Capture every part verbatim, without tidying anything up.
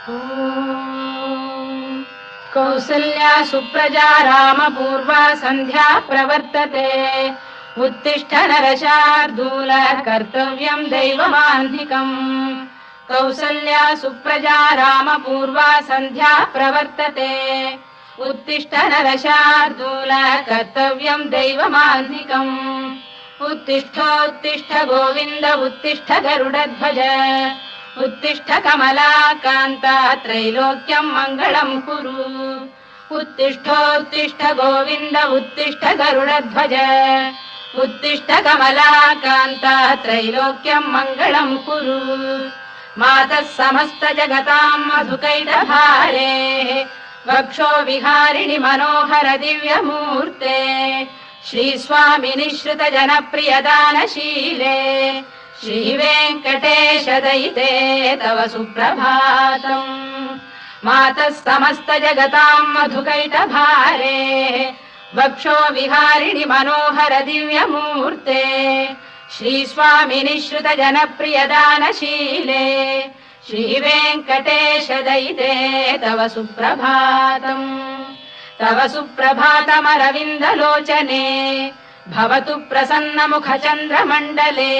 कौसल्या सुप्रजा रामपूर्वा सन्ध्या प्रवर्तते उत्तिष्ठ नरशार्दूल कर्तव्यम् दैवमाह्निकम् कौसल्या सुप्रजा रामपूर्वा सन्ध्या प्रवर्तते उत्तिष्ठ नरशार्दूल कर्तव्यम् दैवमाह्निकम् उत्तिष्ठोत्तिष्ठ गोविन्द उत्तिष्ठ गरुडध्वज उत्तिष्ठ कमलाकान्ता त्रैलोक्यम् मङ्गलम् कुरु उत्तिष्ठोत्तिष्ठ गोविन्द उत्तिष्ठ गरुडध्वज उत्तिष्ठ कमलाकान्ता त्रैलोक्यम् मङ्गलम् कुरु मातः समस्त जगताम् मधुकैटभारेः वक्षो विहारिणि मनोहर दिव्यमूर्ते श्रीस्वामिनि श्रुत जनप्रियदानशीले श्रीवेङ्कटेश दयिते तव सुप्रभातम् मातः समस्त जगताम् मधुकैटभारेः वक्षो विहारिणि मनोहर दिव्यमूर्ते श्रीस्वामिनि श्रुत जनप्रियदानशीले श्रीवेङ्कटेश दयिते तव सुप्रभातम् तव सुप्रभातमरविन्दलोचने भवतु प्रसन्नमुख चन्द्रमण्डले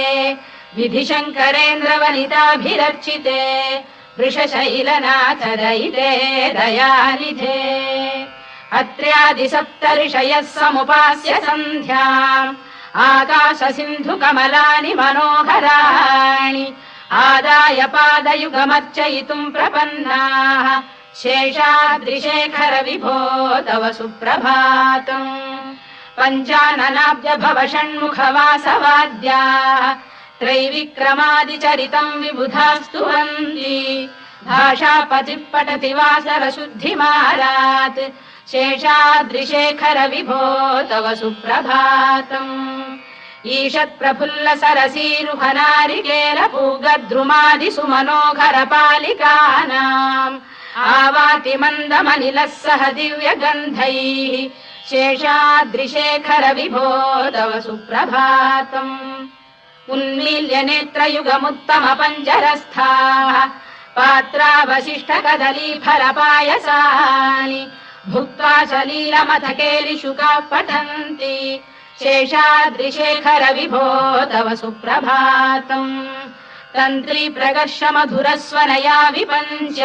विधिशङ्करेन्द्रवनिताभिरर्चिते वृषशैलनाथ दयिते दयानिधे अत्र्यादिसप्तऋषयः समुपास्य सन्ध्याम् आकाश सिन्धु कमलानि मनोहराणि आदाय पादयुगमर्चयितुम् प्रपन्नाः शेषाद्रिशेखर विभो तव सुप्रभातम् पञ्चाननाब्ज भव षण्मुख वासवाद्याः त्रैविक्रमादिचरितम् विबुधास्तु वन्दी भाषापतिः पठति वासर शुद्धिमारात् शेषाद्रिशेखर विभो तव सुप्रभातम् ईषत् प्रफुल्ल सरसीरुहनारिकेल पूगद्रुमादि सुमनोहर पालिकानाम् आवाति मन्दमनिलः सह दिव्यगन्धैः शेषाद्रिशेखर विभो तव सुप्रभातम् उन्मील्य नेत्रयुगमुत्तम पञ्जरस्थाः पात्रावशिष्ट कदली फलपायसानि भुक्त्वा सलीलमथकेलिशुकाः पठन्ति शेषाद्रिशेखर विभो तव सुप्रभातम् तन्त्री प्रकर्ष मधुरस्वनया विपञ्च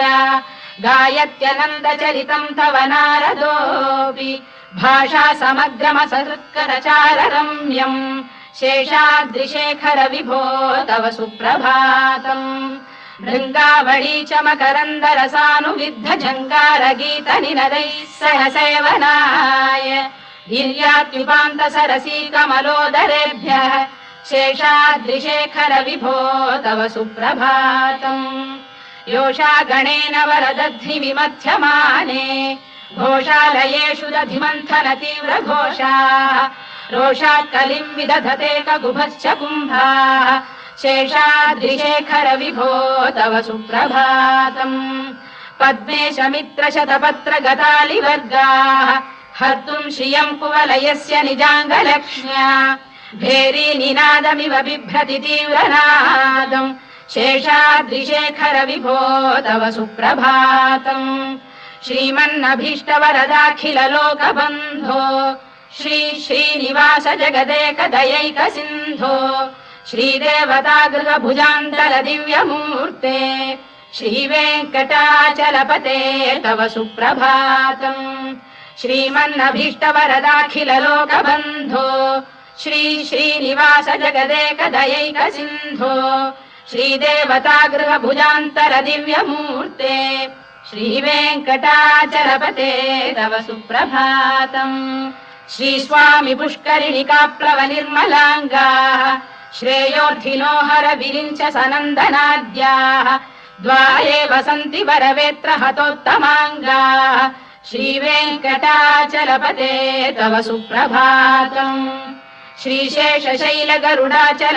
गायत्यनन्दचरितम् तव नारदोऽपि भाषा समग्रमसहृत्करचार रम्यम् शेषाद्रिशेखर विभो तव सुप्रभातम् भृङ्गावळी च मकरन्दरसानुविद्ध झङ्कार गीत निनदैः सह सेवनाय गिर्यात्युपान्त सरसी कमलोदरेभ्यः शेषाद्रिशेखर विभो तव सुप्रभातम् योषा गणेन वरदध्नि विमथ्यमाने घोषालयेषु दधिमन्थन तीव्र घोषाः रोषात् कलिम् विदधते ककुभश्च कुम्भाः शेषाद्रिशेखर विभो तव सुप्रभातम् पद्मेश मित्र शतपत्र गतालिवर्गाः हर्तुम् श्रियम् कुवलयस्य निजाङ्गलक्ष्म्या भेरी निनादमिव बिभ्रति तीव्रनादम् शेषाद्रिशेखर विभो तव सुप्रभातम् श्रीमन्नभीष्टवरदाखिल लोकबन्धो श्री श्रीनिवास जगदेक दयैक सिन्धो श्रीदेवतागृह भुजान्तल दिव्यमूर्ते श्रीवेङ्कटाचलपते तव सुप्रभातम् श्रीमन्नभीष्टवरदाखिल लोकबन्धो श्री श्रीनिवास जगदेक दयैक सिन्धो श्रीदेवतागृह भुजान्तर दिव्यमूर्ते श्रीवेङ्कटाचलपते तव सुप्रभातम् श्रीस्वामि पुष्करिणिकाप्लव निर्मलाङ्गाः श्रेयोर्थिनो हर विरिञ्च सनन्दनाद्याः द्वाये वसन्ति वरवेत्र हतोत्तमाङ्गाः श्रीवेङ्कटाचलपते तव सुप्रभातम् श्रीशेषशैल गरुडाचल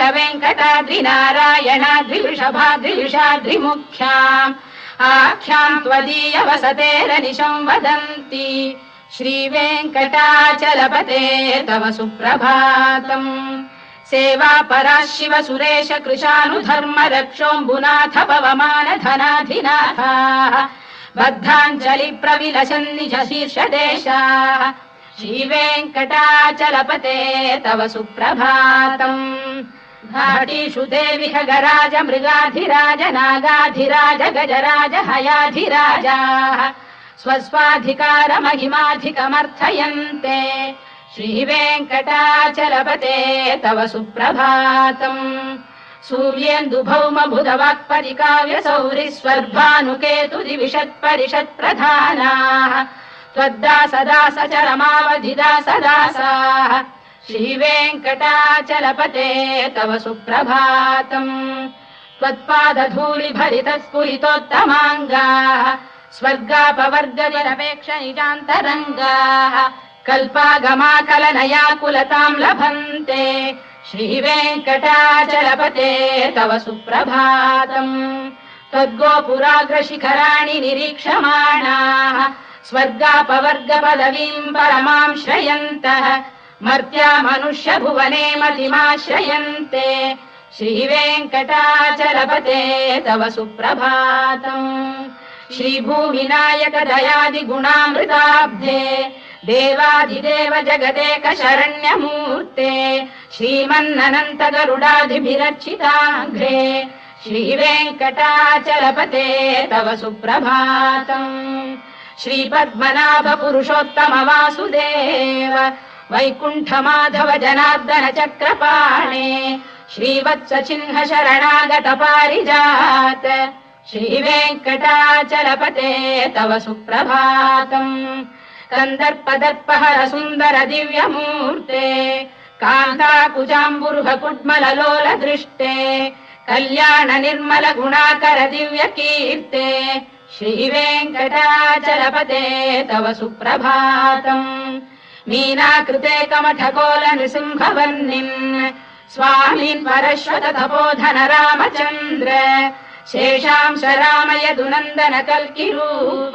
वेङ्कटाद्रिनारायणाद्रिवृषभाद्रिविषाद्रिमुख्याम् आख्याम् त्वदीय वसतेरनिशम् वदन्ति श्रीवेङ्कटाचलपते तव सुप्रभातम् सेवापरा शिव सुरेश कृशानुधर्म रक्षोऽम्बुनाथ पवमान धनाधिनाथाः बद्धाञ्जलि प्रविलसन् निज शीर्षदेशाः श्रीवेङ्कटाचलपते तव सुप्रभातम् घाटीषु देवि खगराज मृगाधिराज नागाधिराज गजराज हयाधिराजाः स्वस्वाधिकार महिमाधिकमर्थयन्ते श्रीवेङ्कटाचलपते तव सुप्रभातम् सूर्येन्दुभौम बुधवाक्परिकाव्य सौरि स्वर्भानुकेतुदिविषत्परिषत्प्रधानाः त्वद्दासदास चरमावधिदासदासाः श्रीवेङ्कटाचलपते तव सुप्रभातम् त्वत्पादधूलिभरितस्फुरितोत्तमाङ्गाः स्वर्गापवर्गनिरपेक्ष निजान्तरङ्गाः कल्पागमाकलनयाकुलताम् लभन्ते श्रीवेङ्कटाचलपते तव सुप्रभातम् त्वद्गोपुराग्रशिखराणि निरीक्षमाणाः स्वर्गापवर्गपदवीम् परमाम् श्रयन्तः मर्त्या मनुष्य भुवने मतिमाश्रयन्ते श्रीवेङ्कटाचलपते तव सुप्रभातम् श्रीभूमिनायक दयादिगुणामृताब्धे देवाधिदेव जगदेक शरण्यमूर्ते श्रीमन्ननन्त गरुडादिभिरर्चिताघ्रे श्रीवेङ्कटाचलपते तव सुप्रभातम् श्रीपद्मनाभ पुरुषोत्तम वासुदेव वैकुण्ठ माधव जनार्दन चक्रपाणे श्रीवत्स चिह्न शरणागत पारिजात श्रीवेङ्कटाचलपते तव सुप्रभातम् कन्दर्पदर्पहर सुन्दर दिव्यमूर्ते कान्ताकुजाम्बुरुह कुड्मललोल दृष्टे कल्याण निर्मल गुणाकर दिव्य कीर्ते श्रीवेङ्कटाचलपते तव सुप्रभातम् मीनाकृते कमठकोल नृसिंहवर्णिन् स्वामीन् परश्वत तपोधन रामचन्द्र शेषांश रामय दुनन्दन कल्किरूप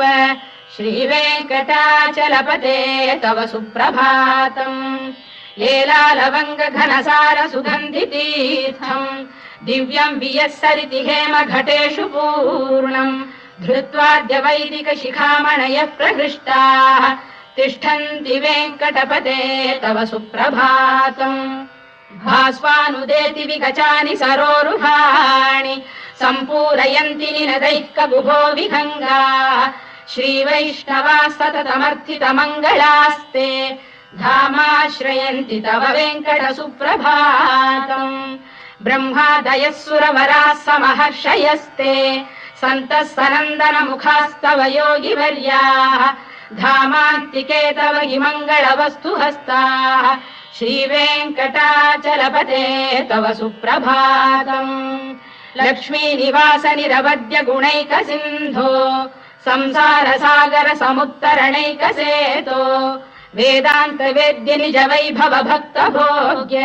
श्रीवेङ्कटाचलपते तव सुप्रभातम् लेलालवङ्ग घनसार सुगन्धि तीर्थम् दिव्यम् वियस्सरिति हेम घटेषु पूर्णम् धृत्वाद्य वैदिक शिखामणयः प्रहृष्टाः तिष्ठन्ति वेङ्कटपते तव सुप्रभातम् भास्वानुदेति विगचानि सरोरुहाणि सम्पूरयन्ति निनदैकगुभो विहङ्गाः श्रीवैष्णवा सततमर्थितमङ्गलास्ते धामाश्रयन्ति तव वेङ्कट सुप्रभातम् ब्रह्मादयः सुरवराः समहर्षयस्ते सन्तः सनन्दन मुखास्तव योगिवर्याः धामान्तिके तव हि मङ्गलवस्तु हस्ताः श्रीवेङ्कटाचलपते तव सुप्रभातम् लक्ष्मीनिवास निरवद्य गुणैक सिन्धो संसार सागर समुत्तरणैकसेतो वेदान्त वेद्य निज वैभव भक्त भोग्य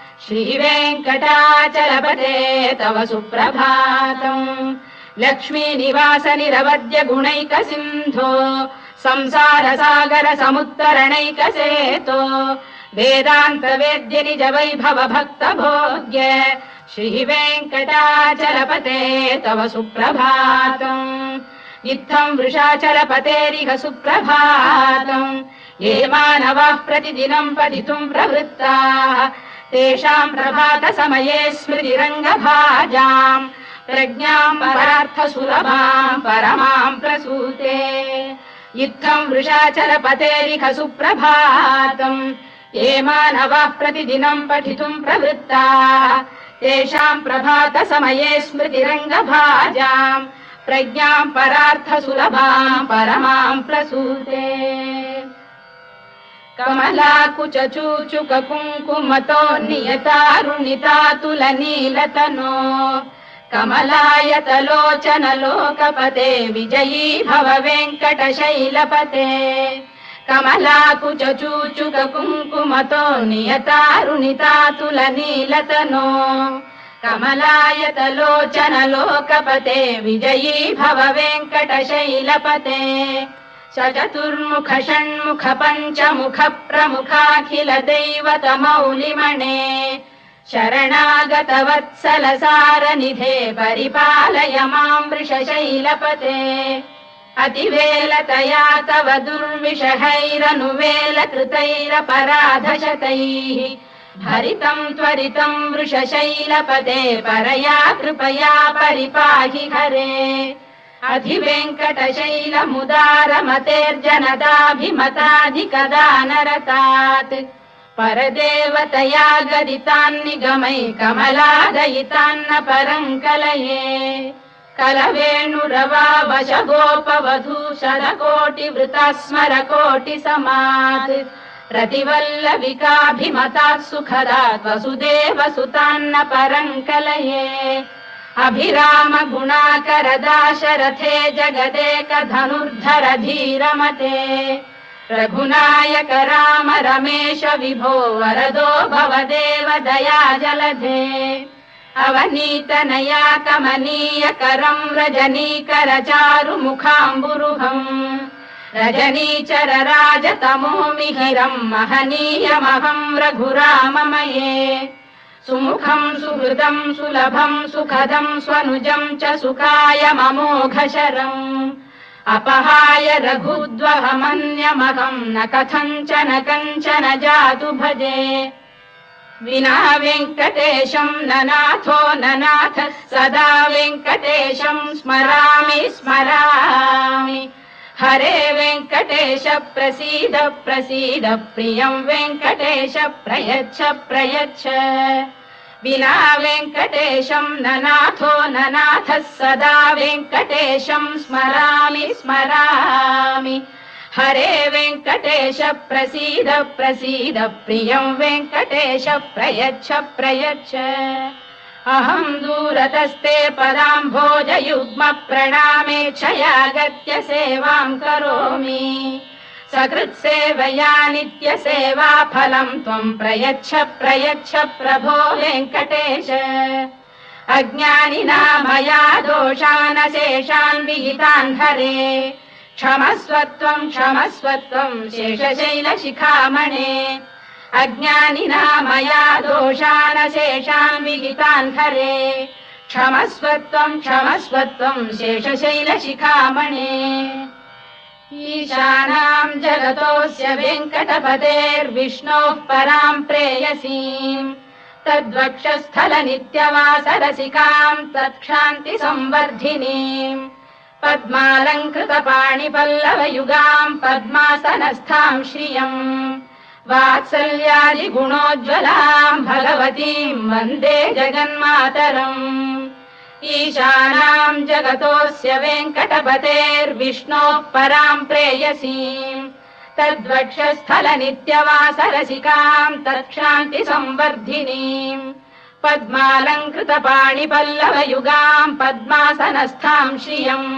श्रीवेङ्कटाचलपते तव सुप्रभातम् लक्ष्मीनिवास निरवद्य गुणैक सिन्धो संसार सागर समुत्तरणैकसेतो वेदान्त वेद्य निज वैभव भक्त भोग्य श्रीवेङ्कटाचलपते तव सुप्रभातम् इत्थम् वृषाचलपतेरिह सुप्रभातम् ये मानवाः प्रतिदिनम् पठितुम् प्रवृत्ताः तेषाम् प्रभात समये स्मृतिरङ्गभाजाम् प्रज्ञाम् परार्थ सुलभाम् परमाम् प्रसूते इत्थम् वृषाचलपतेरिह सुप्रभातम् ये मानवाः प्रतिदिनम् पठितुम् प्रवृत्ताः तेषाम् प्रभात समये स्मृतिरङ्गभाजाम् प्रज्ञाम् परार्थ सुलभाम् परमाम् प्रसूते कमलाकुच चूचुक कुङ्कुमतो नियतारुणितातुल नीलतनो कमलायतलोचन लोकपते विजयी भव वेङ्कटशैलपते कमलाकुच चूचुक कुङ्कुमतो नियतारुणितातुल नीलतनो कमलायतलोचन लोकपते विजयी भव वेङ्कटशैलपते सचतुर्मुख षण्मुख पञ्चमुख प्रमुखाखिल दैवतमौलिमणे शरणागतवत्सलसारनिधे परिपालय मां वृषशैलपते अतिवेलतया तव दुर्विषहैरनुवेलकृतैरपराधशतैः हरितं त्वरितं वृषशैलपते परया कृपया परिपाहि हरे अधिवेङ्कटशैलमुदारमतेर्जनताभिमताधिकदानरतात् परदेवतया गदितान्निगमै कमलादयितान्न परं कलये कलवेणुरवावशगोपवधूशलकोटिवृता स्मरकोटिसमात् रतिवल्लविकाभिमतात् सुखदात् वसुदेवसुतान्न परं कलये अभिराम गुणाकरदाशरथे जगदेकधनुर्धर धीरमते रघुनायक राम रमेश विभो वरदो भवदेव दया जलधे अवनीतनया कमनीय करं रजनीकर चारुमुखाम्बुरुहम् रजनीचर राजतमो मिहिरं महनीयमहं रघुराममये सुमुखं सुहृदं सुलभं सुखदं स्वनुजं च सुखाय ममोघशरम् अपहाय रघुद्वहमन्यमहं न कथञ्चन कञ्चन जातु भजे विना वेङ्कटेशं ननाथो ननाथ सदा वेङ्कटेशं स्मरामि स्मरामि हरे वेङ्कटेश प्रसीद प्रसीद प्रियं वेङ्कटेश प्रयच्छ प्रयच्छ विना वेङ्कटेशं ननाथो ननाथः सदा वेङ्कटेशं स्मरामि स्मरामि हरे वेङ्कटेश प्रसीद प्रसीद प्रियं वेङ्कटेश प्रयच्छ प्रयच्छ अहं दूरतस्ते पदाम्भोजयुग्म प्रणामेच्छयागत्य सेवां करोमि सकृत्सेवया नित्यसेवा फलं त्वं प्रयच्छ प्रयच्छ प्रभो वेङ्कटेश अज्ञानिना मया दोषानशेषान् विहितान् हरे क्षमस्वत्वं क्षमस्वत्वं शेषशैलशिखामणे अज्ञानिना मया दोषानशेषान् विहितान् हरे क्षमस्वत्वं क्षमस्वत्वं शेषशैलशिखामणे ईशानां जगतोऽस्य वेङ्कटपतेर्विष्णोः परां प्रेयसीम् तद्वक्षस्थलनित्यवासरसिकां तत्क्षान्तिसंवर्धिनीम् पद्मालङ्कृतपाणिपल्लवयुगां पद्मासनस्थां श्रियम् वात्सल्यादिगुणोज्ज्वलां भगवतीं वन्दे जगन्मातरम् ईशानां जगतोऽस्य वेङ्कटपतेर्विष्णोः परां प्रेयसीम् तद्वक्षस्थलनित्यवासरसिकां तत्क्षान्तिसंवर्धिनीम् पद्मालङ्कृतपाणिपल्लवयुगां पद्मासनस्थां श्रियम्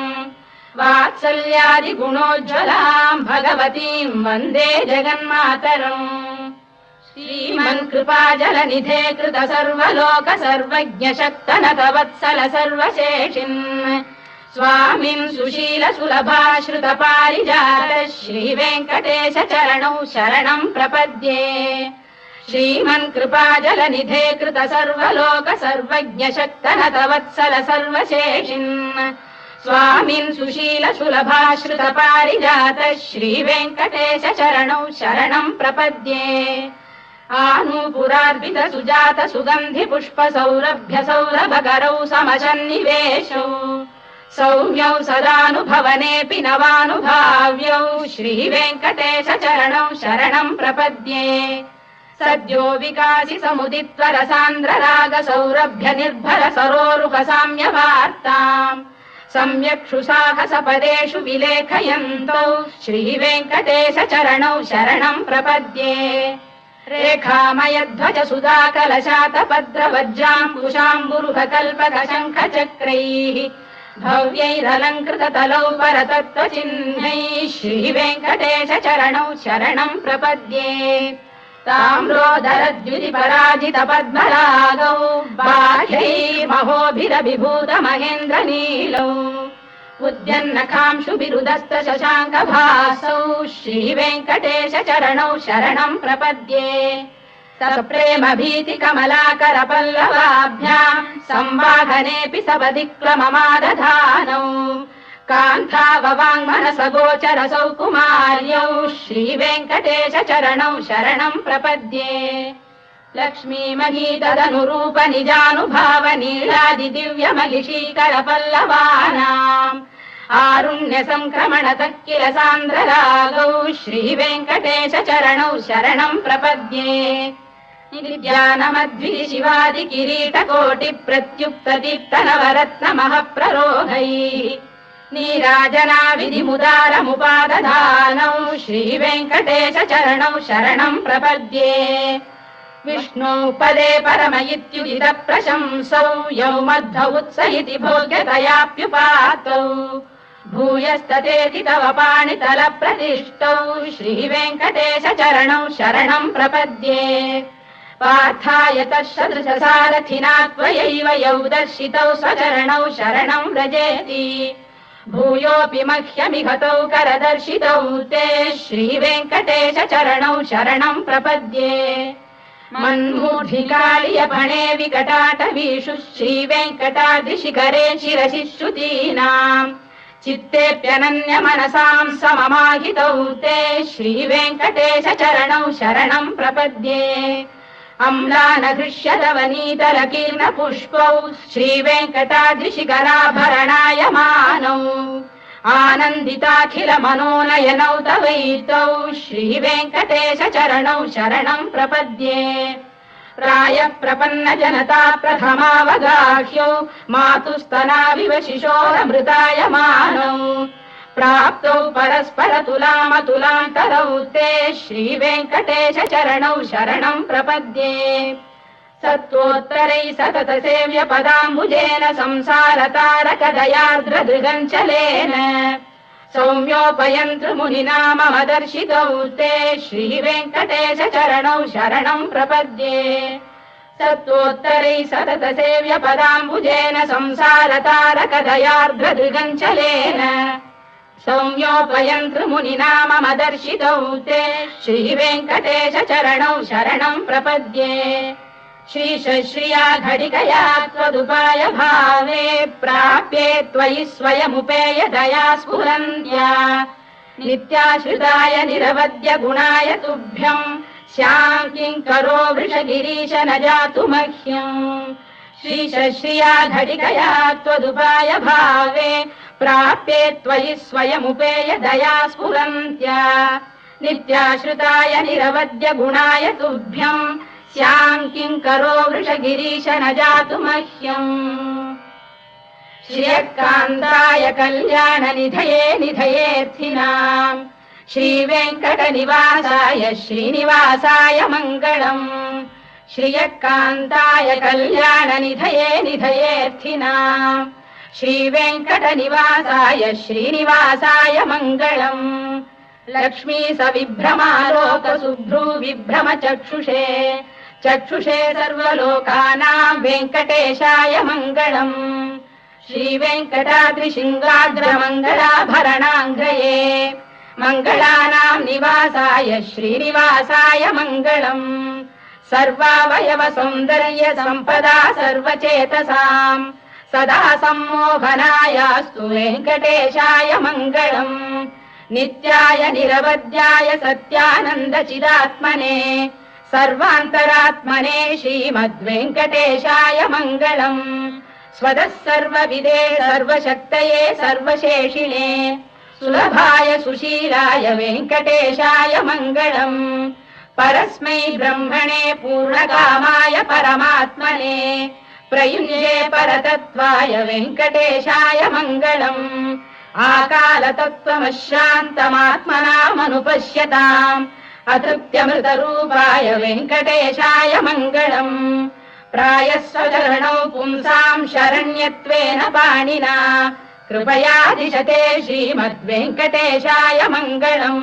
वात्सल्यादिगुणोज्ज्वलां भगवतीं वन्दे जगन्मातरम् श्रीमन्कृपाजलनिधे कृत सर्वलोक सर्वज्ञ शक्तनत वत्सल सर्वशेषिन् स्वामिन् सुशील सुलभाश्रित पारिजात श्रीवेङ्कटेश चरणौ शरणं प्रपद्ये श्रीमन्कृपाजलनिधे कृत सर्वलोक सर्वज्ञ शक्तनत वत्सल सर्वशेषिन् स्वामिन् सुशील सुलभाश्रित पारिजात श्रीवेङ्कटेश चरणौ शरणं प्रपद्ये आनूपुरार्पित सुजात सुगन्धि पुष्प सौरभ्य सौरभकरौ समसन्निवेशौ सौम्यौ सदानुभवनेऽपि नवानुभाव्यौ श्रीवेङ्कटेश चरणौ शरणं प्रपद्ये सद्यो विकासि समुदित्व रसान्द्र राग सौरभ्य निर्भर सरोरुह साम्यवार्ताम् सम्यक्षु साहस पदेषु विलेखयन्तौ श्रीवेङ्कटेश चरणौ शरणं प्रपद्ये रेखामयध्वज सुधा कलशातपद्र वज्राङ्कुशाम्बुरुह कल्पक शङ्ख चक्रैः भव्यैरलङ्कृत तलौ परतत्त्वचिह्नैः श्रीवेङ्कटेश चरणौ शरणं प्रपद्ये ताम्रोदरद्युतिपराजित पद्मरागौ बाह्यैर्महोभिरभिभूत महेन्द्र नीलौ उद्यन्नखांशुभिरुदस्त शशाङ्क भासौ श्रीवेङ्कटेश चरणौ शरणं प्रपद्ये सप्रेम भीति कमलाकर पल्लवाभ्याम् संवाहनेऽपि सपदिक्लममादधानौ कान्ताववाङ्मनसगोचरसौ कुमार्यौ श्रीवेङ्कटेश चरणौ शरणम् प्रपद्ये लक्ष्मी महीतदनुरूप निजानुभाव नीलादि दिव्यमहिषीकर पल्लवानाम् आरुण्य संक्रमणतः किल सान्द्ररागौ श्रीवेङ्कटेश चरणौ शरणम् प्रपद्ये नित्यानमद्भि शिवादि किरीटकोटि प्रत्युक्त दीप्त नवरत्नमः प्ररोहैः नीराजना विधिमुदारमुपादधानौ श्रीवेङ्कटेश चरणौ शरणम् प्रपद्ये विष्णु पदे परम इत्युदित प्रशंसौ यौ मध्व उत्स इति भोग्यतयाप्युपातौ भूयस्ततेति तव पाणितल प्रतिष्ठौ श्रीवेङ्कटेश चरणौ शरणम् प्रपद्ये पार्थाय तत्सदृश सारथिना त्वयैव यौ दर्शितौ स्वचरणौ शरणम् व्रजेति भूयोऽपि मह्यमिहतौ करदर्शितौ ते श्रीवेङ्कटेश चरणौ शरणम् प्रपद्ये मन्मूढिकालियपणे विकटाटवीषु श्रीवेङ्कटाद्रिशिखरे शिरसि श्रुतीनाम् चित्तेऽप्यनन्य मनसाम् सममाहितौ ते श्रीवेङ्कटेश चरणौ शरणम् प्रपद्ये अम्लानघृष्यलवनीतलकीर्ण पुष्पौ श्रीवेङ्कटाद्रिशिखराभरणायमानौ आनन्दिताखिल मनोनयनौ तवैतौ श्रीवेङ्कटेश चरणौ शरणम् प्रपद्ये प्रायः प्रपन्न जनता प्रथमावगाह्यौ मातुस्तनाविव शिशोरमृतायमानौ प्राप्तौ परस्पर तुलामतुलान्तरौ ते श्रीवेङ्कटेश चरणौ शरणम् प्रपद्ये सत्त्वोत्तरै सतत सेव्य पदाम्बुजेन संसारतारकदयार्द्रदृगञ्चलेन सौम्योपयन्तृमुनिना मम दर्शितौ ते श्रीवेङ्कटेश चरणौ शरणम् प्रपद्ये सत्त्वोत्तरै सतत सेव्य पदाम्बुजेन संसारतारकदयार्द्रदृगञ्चलेन सौम्योपयन्तृमुनिना मम दर्शितौ ते श्रीवेङ्कटेश चरणौ शरणम् प्रपद्ये श्रीशश्रिया घटिकया त्वदुपाय भावे प्राप्ये त्वयि स्वयमुपेय दया स्फुरन्त्या नित्याश्रिताय निरवद्य गुणाय तुभ्यम् स्याम् किङ्करो वृषगिरीश न जातु मह्यम् श्रीशश्रिया घटिकया त्वदुपाय भावे प्राप्ये त्वयि स्वयमुपेय दया स्फुरन्त्या नित्याश्रिताय निरवद्य गुणाय तुभ्यम् स्याम् किङ्करो वृषगिरीश न जातु मह्यम् श्रियकान्ताय कल्याणनिधये निधयेऽर्थिनाम् श्रीवेङ्कटनिवासाय श्रीनिवासाय मङ्गलम् श्रियकान्ताय कल्याणनिधये निधयेऽर्थिनाम् श्रीवेङ्कटनिवासाय श्रीनिवासाय मङ्गलम् लक्ष्मी सविभ्रमालोक सुभ्रू विभ्रम चक्षुषे चक्षुषे सर्वलोकानाम् वेङ्कटेशाय मङ्गलम् श्रीवेङ्कटाद्रिशृङ्गाग्रमङ्गलाभरणाङ्ग्रये मङ्गलानाम् निवासाय श्रीनिवासाय मङ्गलम् सर्वावयव सौन्दर्य सम्पदा सर्वचेतसाम् सदा सम्मोहनायास्तु वेङ्कटेशाय मङ्गलम् नित्याय निरवध्याय सत्यानन्दचिदात्मने सर्वान्तरात्मने श्रीमद्वेङ्कटेशाय मङ्गलम् स्वतः सर्वविदे सर्वशक्तये सर्वशेषिणे सुलभाय सुशीलाय वेङ्कटेशाय मङ्गलम् परस्मै ब्रह्मणे पूर्णकामाय परमात्मने प्रयुञ्जे परतत्त्वाय वेङ्कटेशाय मङ्गलम् आकालतत्त्वमशान्तमात्मनामनुपश्यताम् अतृप्त्यमृतरूपाय वेङ्कटेशाय मङ्गलम् प्रायस्वचरणौ पुंसाम् शरण्यत्वेन पाणिना कृपया दिशते श्रीमद्वेङ्कटेशाय मङ्गलम्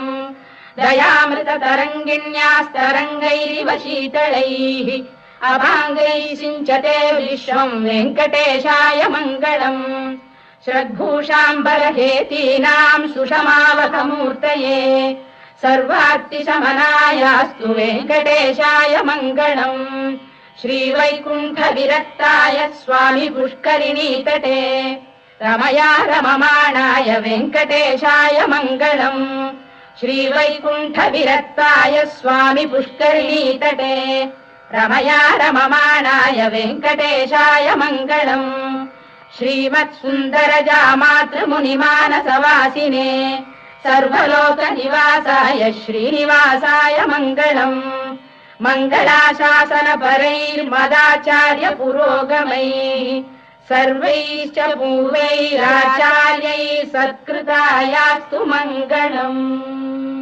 दयामृततरङ्गिण्यास्तरङ्गैरिव शीतलैः अभाङ्गैः सिञ्चते विश्वम् वेङ्कटेशाय मङ्गलम् श्रद्भूषाम्बरहेतीनाम् सुषमावकमूर्तये सर्वार्तिशमनायास्तु वेङ्कटेशाय मङ्गलम् श्रीवैकुण्ठविरक्ताय स्वामी पुष्करिणीतटे रमया रममाणाय वेङ्कटेशाय मङ्गलम् श्रीवैकुण्ठविरक्ताय स्वामी पुष्करिणीतटे रमया रममाणाय वेङ्कटेशाय मङ्गलम् श्रीमत्सुन्दरजामातृमुनिमानसवासिने सर्वलोकनिवासाय श्रीनिवासाय मङ्गलम् मङ्गलाशासनपरैर्मदाचार्य पुरोगमैः सर्वैश्च पूर्वैराचार्यैः सत्कृतायास्तु मङ्गलम्।